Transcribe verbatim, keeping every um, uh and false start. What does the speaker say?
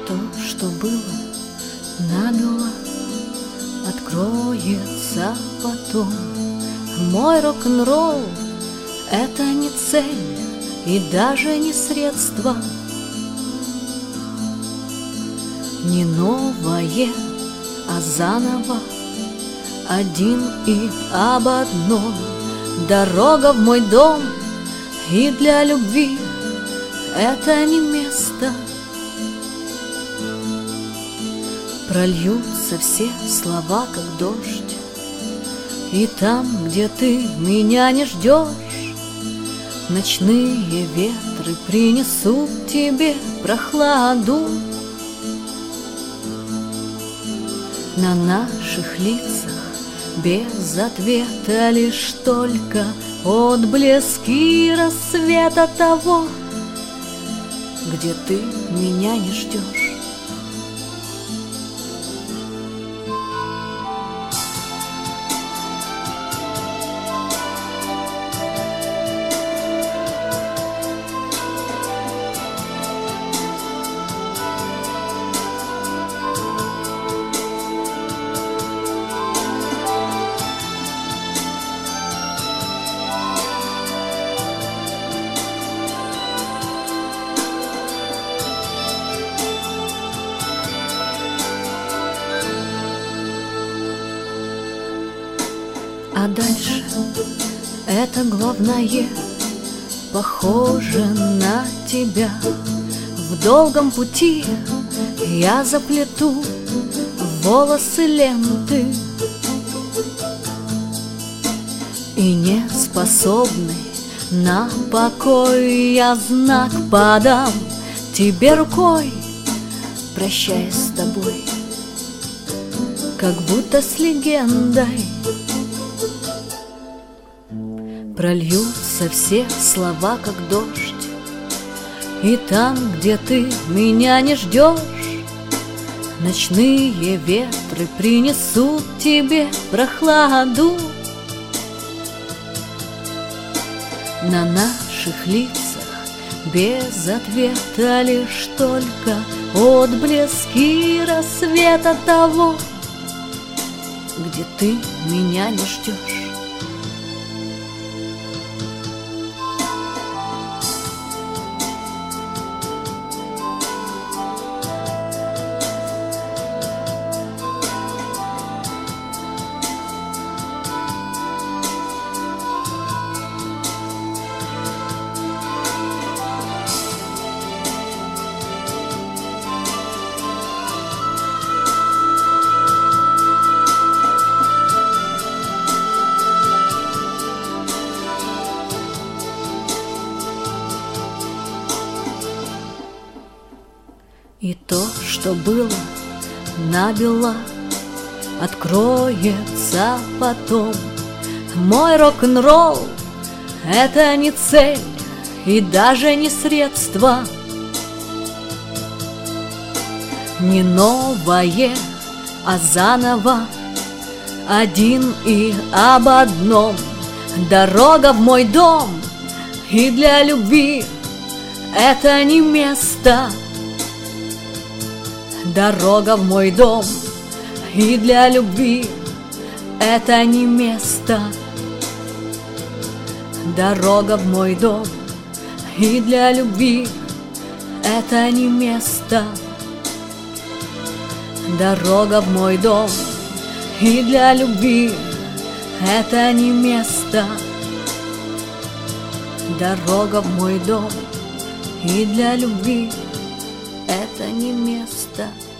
То, что было набело, откроется потом. Мой рок-н-ролл — это не цель и даже не средство, не новое, а заново, один и об одном. Дорога в мой дом, и для любви это не место. Прольются все слова, как дождь, и там, где ты меня не ждешь, ночные ветры принесут тебе прохладу. На наших лицах без ответа лишь только отблески рассвета того, где ты меня не ждешь. А дальше это главное похоже на тебя. В долгом пути я заплету волосы ленты, и не способный на покой я знак подам тебе рукой, прощаясь с тобой, как будто с легендой. Прольются все слова, как дождь, и там, где ты меня не ждешь, ночные ветры принесут тебе прохладу. На наших лицах без ответа лишь только отблески рассвета того, где ты меня не ждешь. И то, что было набело, откроется потом. Мой рок-н-ролл — это не цель и даже не средство, не новое, а заново, один и об одном. Дорога в мой дом, и для любви это не место. Дорога в мой дом, и для любви это не место. Дорога в мой дом, и для любви это не место. Дорога в мой дом, и для любви это не место. Дорога в мой дом, и для любви это не место.